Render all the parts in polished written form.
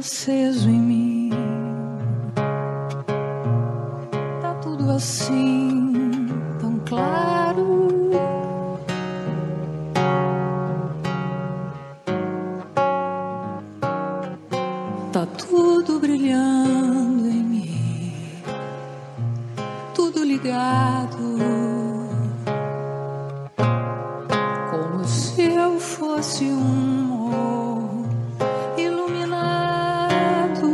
aceso em mim. Tá tudo assim, tão claro. Tá tudo brilhando em mim, tudo ligado, como se eu fosse um morro iluminado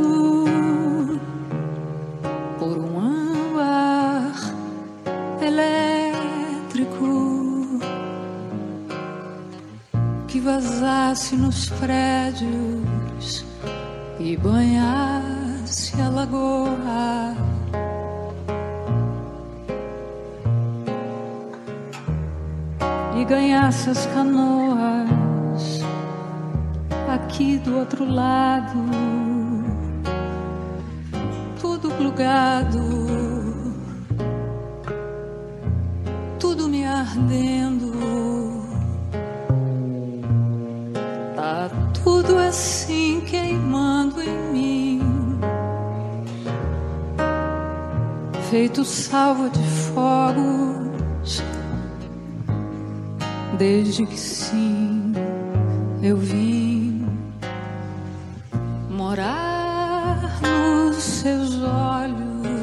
por um âmbar elétrico que vazasse nos prédios e banhasse a lagoa. E ganhasse as canoas aqui do outro lado, tudo plugado, tudo me ardendo. Tá tudo assim queimando em mim, feito salva de fogos, desde que sim eu vim morar nos seus olhos.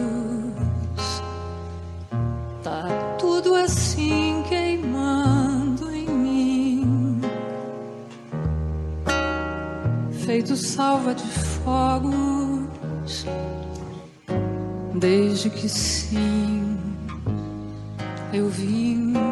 Tá tudo assim queimando em mim, feito salva de fogos, desde que sim eu vim